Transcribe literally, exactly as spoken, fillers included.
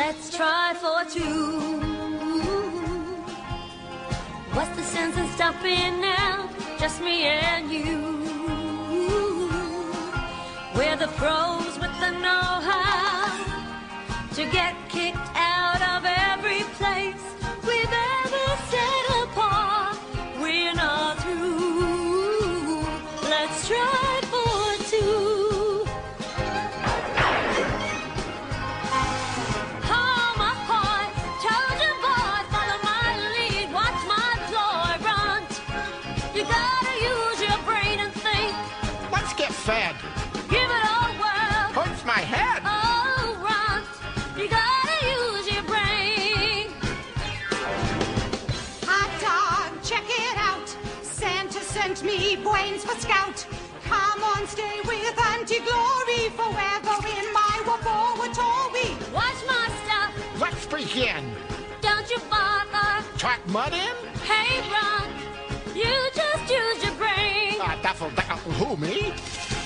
let's try for two. What's the sense in stopping now? Just me and you. We're the pros with the know-how to get kicked out of every place we've ever set apart. We're not through. Let's try for two. Hold my heart, told you boy, follow my lead, watch my floor run. You gotta use your brain and think. Let's get fed. Give it all a whirl. Hurts my head. Oh, run. You gotta use your brain. Hot dog, check it out. Santa sent me brains for scout. Come on, stay with Auntie Glory forever in my laboratory. Watch my stuff. Let's begin. Don't you bother. Track mud in? Hey, run. You just use your brain. Uh, duffel, duffel, who, me?